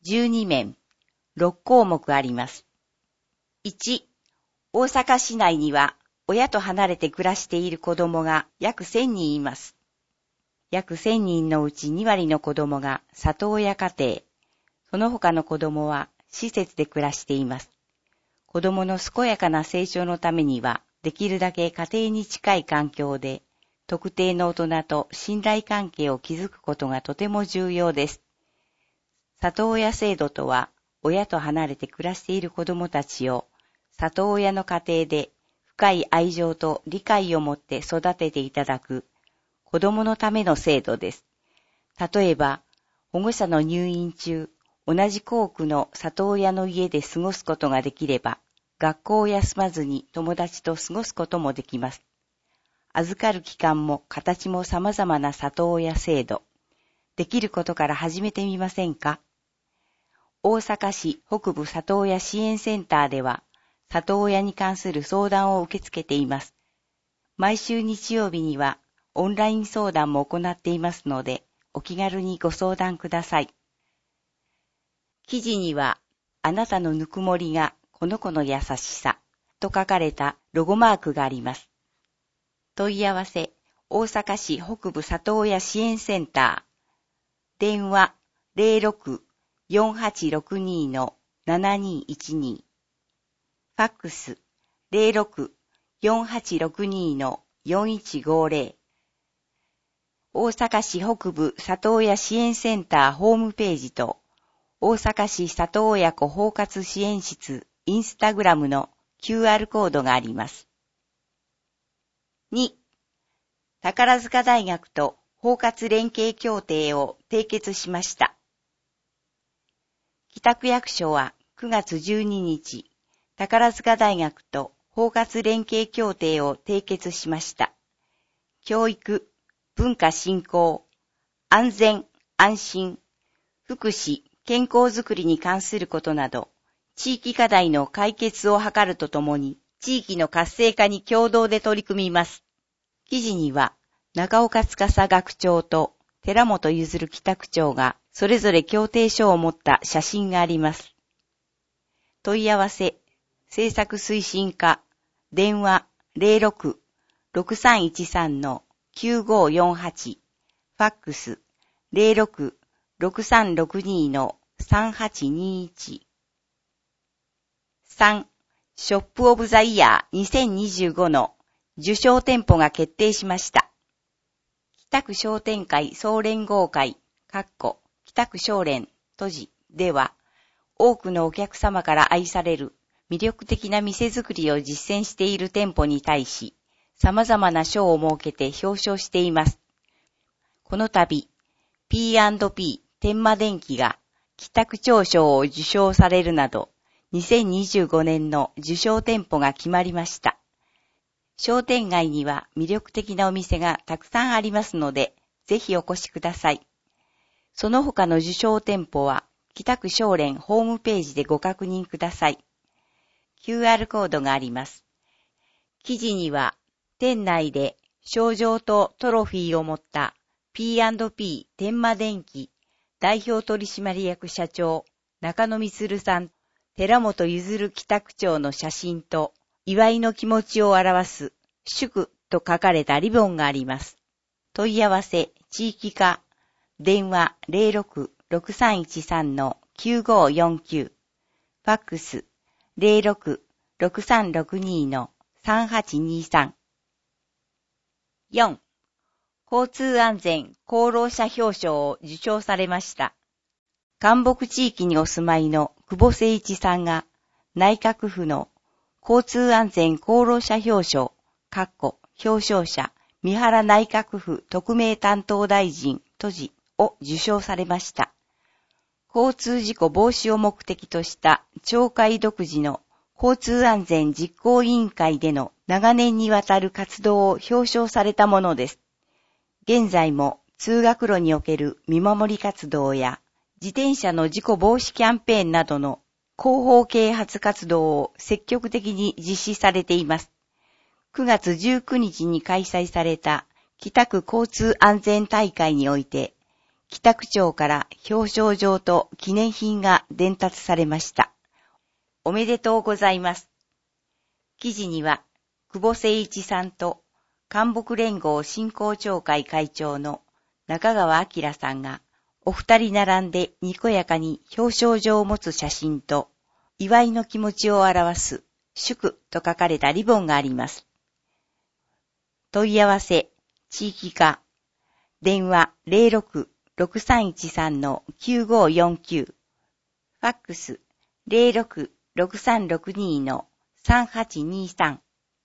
12面、6項目あります。1、大阪市内には親と離れて暮らしている子供が約1000人います。約1000人のうち2割の子供が里親家庭、その他の子供は施設で暮らしています。子供の健やかな成長のためには、できるだけ家庭に近い環境で、特定の大人と信頼関係を築くことがとても重要です。里親制度とは、親と離れて暮らしている子供たちを、里親の家庭で深い愛情と理解を持って育てていただく、子供のための制度です。例えば、保護者の入院中、同じ校区の里親の家で過ごすことができれば、学校を休まずに友達と過ごすこともできます。預かる期間も形も様々な里親制度。できることから始めてみませんか？大阪市北部里親支援センターでは、里親に関する相談を受け付けています。毎週日曜日にはオンライン相談も行っていますので、お気軽にご相談ください。記事には、あなたのぬくもりがこの子の優しさと書かれたロゴマークがあります。問い合わせ、大阪市北部里親支援センター。電話 06-4862-7212。ファックス 06-4862-4150。大阪市北部里親支援センターホームページと、大阪市里親子包括支援室インスタグラムの QR コードがあります。2、宝塚大学と包括連携協定を締結しました。北区役所は9月12日、宝塚大学と包括連携協定を締結しました。教育、文化振興、安全、安心、福祉、健康づくりに関することなど、地域課題の解決を図るとともに、地域の活性化に共同で取り組みます。記事には、中岡司学長と寺本譲北区長がそれぞれ協定書を持った写真があります。問い合わせ、政策推進課、電話 06-6313-9548、ファックス 06-6362-3821。3、ショップオブザイヤー2025の受賞店舗が決定しました。北区商店会総連合会、北区商連、では、多くのお客様から愛される魅力的な店づくりを実践している店舗に対し、様々な賞を設けて表彰しています。この度、P&P 天満電機が北区長賞を受賞されるなど、2025年の受賞店舗が決まりました。商店街には魅力的なお店がたくさんありますので、ぜひお越しください。その他の受賞店舗は、北区商連ホームページでご確認ください。QR コードがあります。記事には、店内で賞状とトロフィーを持った P&P 天満電機代表取締役社長中野充さん、寺本譲北区長の写真と、祝いの気持ちを表す祝と書かれたリボンがあります。問い合わせ、地域課、電話 06-6313-9549、ファックス 06-6362-3823。4、交通安全功労者表彰を受賞されました。関北地域にお住まいの久保誠一さんが内閣府の交通安全功労者表彰、表彰者、三原内閣府特命担当大臣、を受賞されました。交通事故防止を目的とした町会独自の交通安全実行委員会での長年にわたる活動を表彰されたものです。現在も通学路における見守り活動や自転車の事故防止キャンペーンなどの広報啓発活動を積極的に実施されています。9月19日に開催された北区交通安全大会において、 北区長から表彰状と記念品が伝達されました。おめでとうございます。記事には、久保誠一さんと、韓北連合振興協会会長の中川明さんが、お二人並んでにこやかに表彰状を持つ写真と、祝いの気持ちを表す、祝と書かれたリボンがあります。問い合わせ、地域課、電話 06-6313-9549、ファックス 06-6362-3823。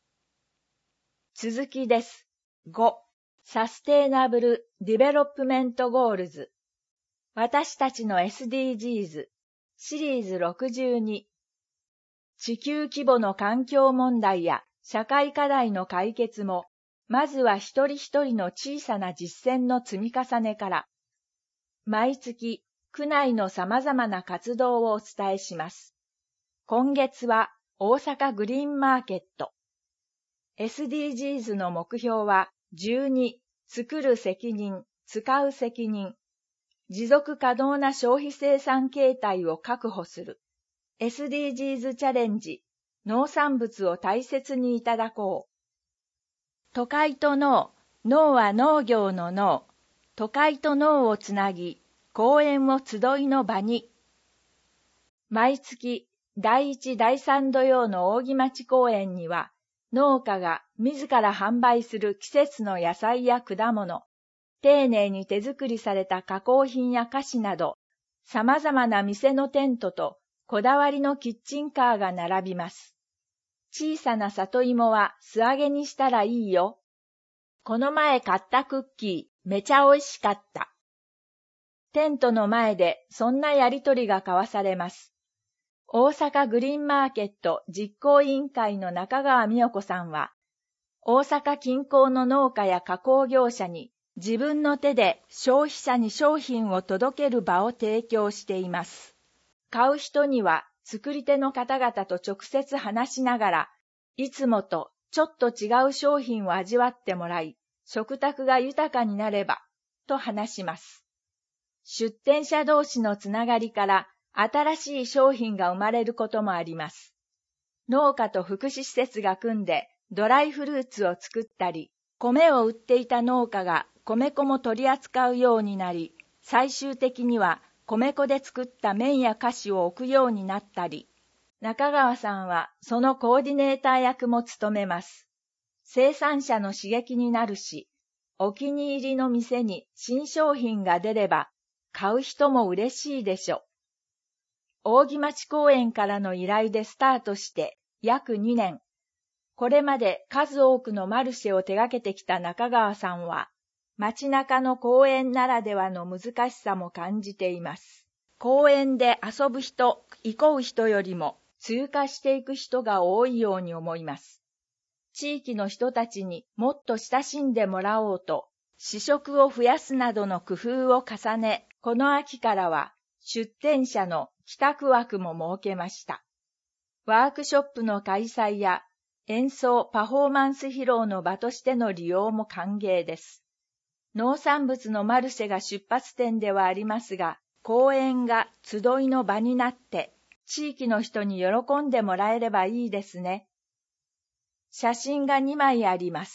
続きです。5、サステイナブル・ディベロップメント・ゴールズ。私たちの SDGs、シリーズ62。地球規模の環境問題や社会課題の解決も、まずは一人一人の小さな実践の積み重ねから。毎月、区内の様々な活動をお伝えします。今月は大阪グリーンマーケット。SDGs の目標は12、作る責任、使う責任。持続可能な消費生産形態を確保する。SDGs チャレンジ、農産物を大切にいただこう。都会と農、農は農業の農。都会と農をつなぎ、公園を集いの場に。毎月、第1、第3土曜の扇町公園には、農家が自ら販売する季節の野菜や果物、丁寧に手作りされた加工品や菓子など、様々な店のテントとこだわりのキッチンカーが並びます。小さな里芋は素揚げにしたらいいよ。この前買ったクッキー、めちゃ美味しかった。テントの前でそんなやりとりが交わされます。大阪グリーンマーケット実行委員会の中川美代子さんは、大阪近郊の農家や加工業者に自分の手で消費者に商品を届ける場を提供しています。買う人には作り手の方々と直接話しながら、いつもとちょっと違う商品を味わってもらい、食卓が豊かになれば、と話します。出店者同士のつながりから新しい商品が生まれることもあります。農家と福祉施設が組んでドライフルーツを作ったり、米を売っていた農家が米粉も取り扱うようになり、最終的には米粉で作った麺や菓子を置くようになったり、中川さんはそのコーディネーター役も務めます。生産者の刺激になるし、お気に入りの店に新商品が出れば、買う人も嬉しいでしょ。扇町公園からの依頼でスタートして約2年。これまで数多くのマルシェを手掛けてきた中川さんは、街中の公園ならではの難しさも感じています。公園で遊ぶ人、憩う人よりも通過していく人が多いように思います。地域の人たちにもっと親しんでもらおうと、試食を増やすなどの工夫を重ね、この秋からは出店者の帰宅枠も設けました。ワークショップの開催や演奏・パフォーマンス披露の場としての利用も歓迎です。農産物のマルシェが出発点ではありますが、公園が集いの場になって、地域の人に喜んでもらえればいいですね。写真が2枚あります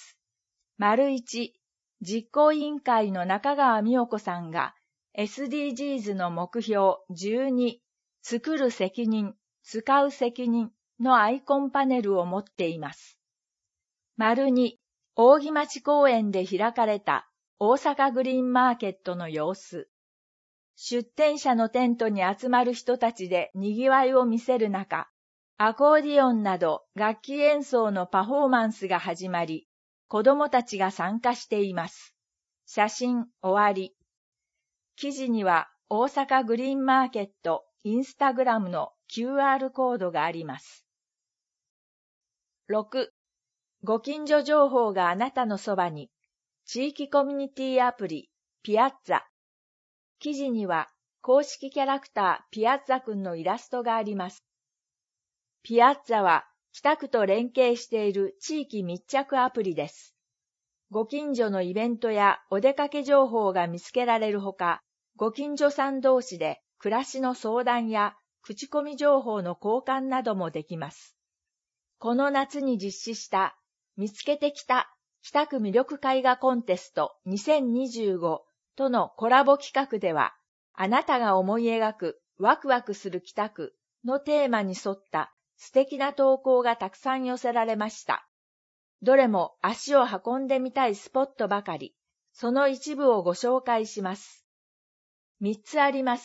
。1、実行委員会の中川美代子さんが SDGs の目標12、作る責任、使う責任のアイコンパネルを持っています。2、扇町公園で開かれた大阪グリーンマーケットの様子。出店者のテントに集まる人たちで賑わいを見せる中、アコーディオンなど楽器演奏のパフォーマンスが始まり、子どもたちが参加しています。写真終わり。記事には大阪グリーンマーケットインスタグラムの QR コードがあります。6、ご近所情報があなたのそばに。地域コミュニティアプリピアッツァ。記事には公式キャラクターピアッツァくんのイラストがあります。ピアッツァは北区と連携している地域密着アプリです。ご近所のイベントやお出かけ情報が見つけられるほか、 ご近所さん同士で暮らしの相談や口コミ情報の交換などもできます。この夏に実施した見つけてきた北区魅力絵画コンテスト2025とのコラボ企画では、あなたが思い描くワクワクする北区のテーマに沿った素敵な投稿がたくさん寄せられました。どれも足を運んでみたいスポットばかり。その一部をご紹介します。3つあります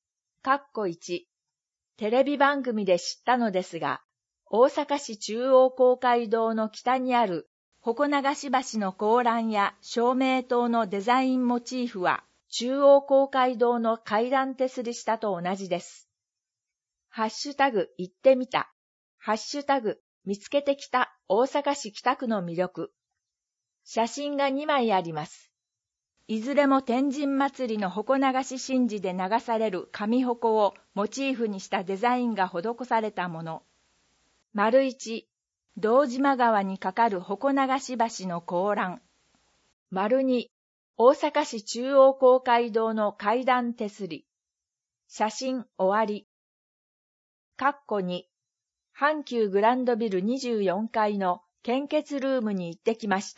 。1、テレビ番組で知ったのですが、大阪市中央公会堂の北にある鉾流し橋の高欄や照明灯のデザインモチーフは、中央公会堂の階段手すり下と同じです。ハッシュタグ行ってみた。ハッシュタグ見つけてきた大阪市北区の魅力。写真が2枚あります。いずれも天神祭りの鉾流し神事で流される神鉾をモチーフにしたデザインが施されたもの。1、堂島川に架かる鉾流し橋の高欄。2、大阪市中央公会堂の階段手すり。写真終わり。2、阪急グランドビル24階の献血ルームに行ってきました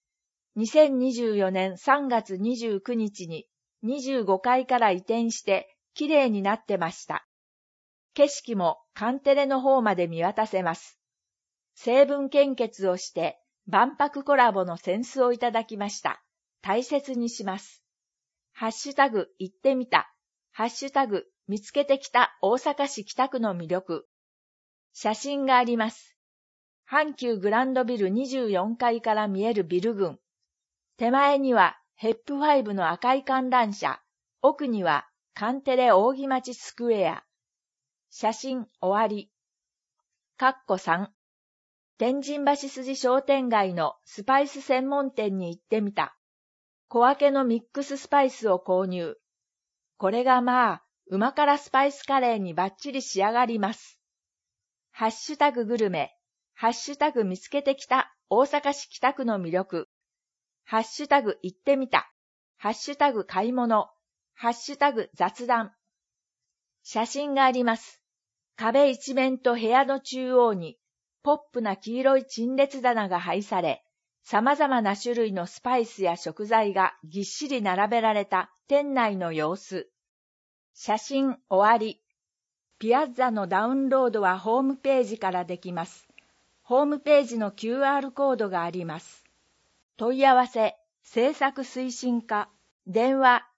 。2024年3月29日に25階から移転してきれいになってました。景色もカンテレの方まで見渡せます。成分献血をして万博コラボのセンスをいただきました。大切にします。ハッシュタグ行ってみた。ハッシュタグ見つけてきた大阪市北区の魅力。写真があります。阪急グランドビル24階から見えるビル群。手前にはヘップ5の赤い観覧車。奥にはカンテレ扇町スクエア。写真終わり。3、天神橋筋商店街のスパイス専門店に行ってみた。小分けのミックススパイスを購入。これが旨辛スパイスカレーにバッチリ仕上がります。ハッシュタググルメ。ハッシュタグ見つけてきた大阪市北区の魅力。ハッシュタグ行ってみた。ハッシュタグ買い物。ハッシュタグ雑談。写真があります。壁一面と部屋の中央にポップな黄色い陳列棚が配され、様々な種類のスパイスや食材がぎっしり並べられた店内の様子。写真終わり。ピアッザのダウンロードはホームページからできます。ホームページの QR コードがあります。問い合わせ、制作推進課、電話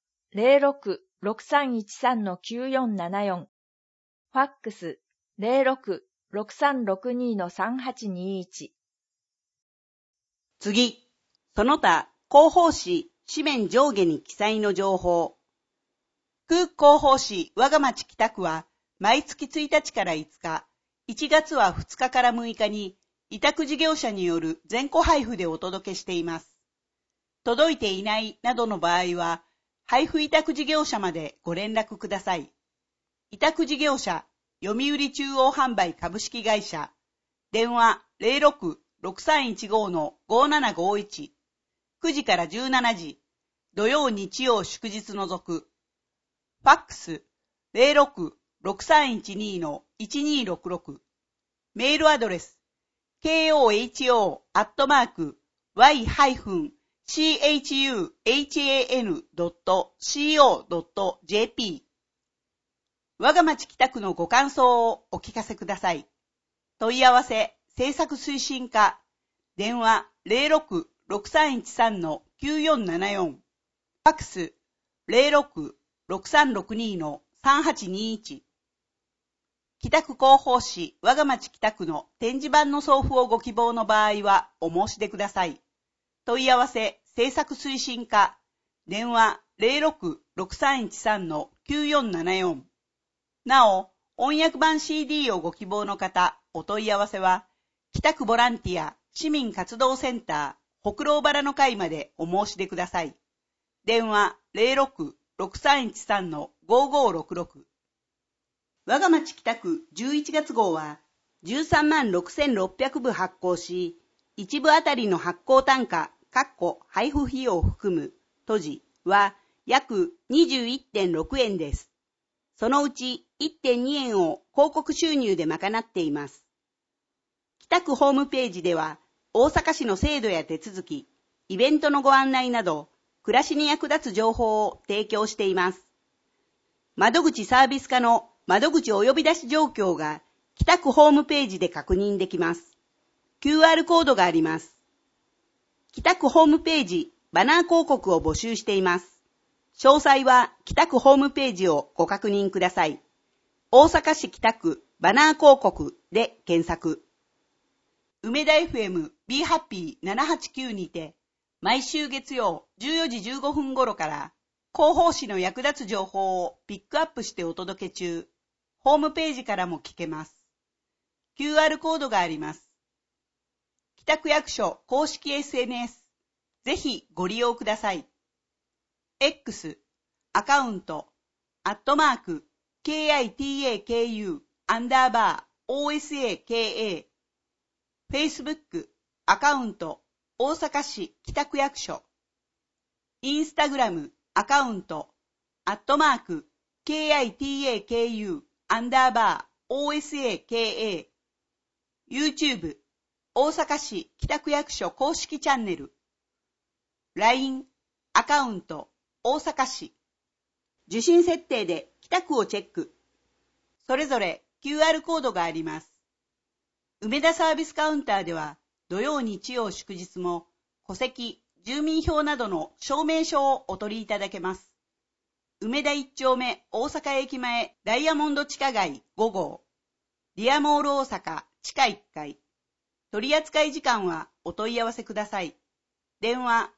06-6313-9474、ファックス 06-6362-3821。 次、その他広報誌紙面上下に記載の情報。区広報誌我が町北区は毎月1日から5日、1月は2日から6日に委託事業者による全戸配布でお届けしています。届いていないなどの場合は、配布委託事業者までご連絡ください。委託事業者、読売中央販売株式会社、電話 06-6315-5751、9時から17時、土曜日曜祝日除く。ファックス 06-6312-1266、メールアドレス、koho-y-chuhan.co.jp。 我が町北区のご感想をお聞かせください。問い合わせ、制作推進課、電話 06-6313-9474、ファックス 06-6362-3821。北区広報誌我が町北区の展示板の送付をご希望の場合はお申し出ください。問い合わせ制作推進課電話 06-6313-9474。なお、音訳版 CD をご希望の方、お問い合わせは北区ボランティア市民活動センター北郎原の会までお申し出ください。電話 06-6313-5566。我が町北区11月号は136,600部発行し、1部あたりの発行単価配布費用を含む閉じは約 21.6 円です。そのうち 1.2 円を広告収入で賄っています。北区ホームページでは、大阪市の制度や手続き、イベントのご案内など、暮らしに役立つ情報を提供しています。窓口サービス課の窓口お呼び出し状況が北区ホームページで確認できます。QR コードがあります。北区ホームページバナー広告を募集しています。詳細は北区ホームページをご確認ください。大阪市北区バナー広告で検索。梅田 FM Be Happy 789にて毎週月曜14時15分頃から広報誌の役立つ情報をピックアップしてお届け中。ホームページからも聞けます。QR コードがあります。北区役所公式 SNS、ぜひご利用ください。X、アカウント、@KITAKU_OSAKA、Facebook、アカウント、大阪市北区役所、インスタグラム、アカウント、@KITAKU_OSAKA、YouTube、大阪市北区役所公式チャンネル、LINE、アカウント、大阪市、受信設定で北区をチェック。それぞれ QR コードがあります。梅田サービスカウンターでは、土曜日曜祝日も戸籍、住民票などの証明書をお取りいただけます。梅田1丁目大阪駅前ダイヤモンド地下街5号、リアモール大阪地下1階。取扱時間はお問い合わせください。電話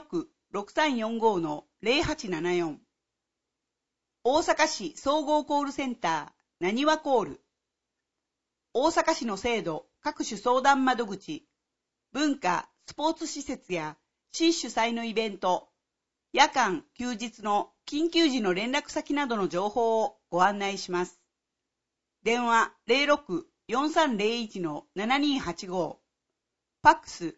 06-6345-0874。大阪市総合コールセンターなにわコール。大阪市の制度各種相談窓口、文化、スポーツ施設や市主催のイベント、夜間、休日の緊急時の連絡先などの情報をご案内します。電話 06-4301-7285、ファックス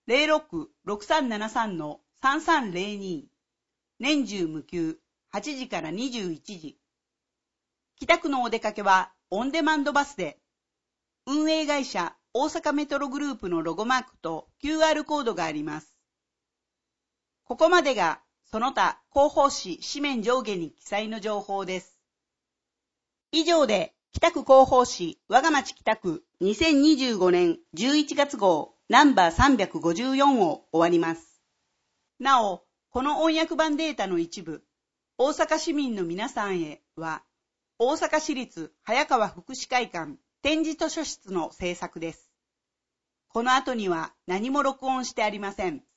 06-6373-3302、年中無休、8時から21時。北区のお出かけはオンデマンドバスで、運営会社大阪メトログループのロゴマークと QR コードがあります。ここまでがその他広報誌紙面上下に記載の情報です。以上で北区広報誌我が町北区2025年11月号ナンバー354を終わります。なお、この音訳版データの一部、大阪市民の皆さんへは、大阪市立早川福祉会館展示図書室の制作です。この後には何も録音してありません。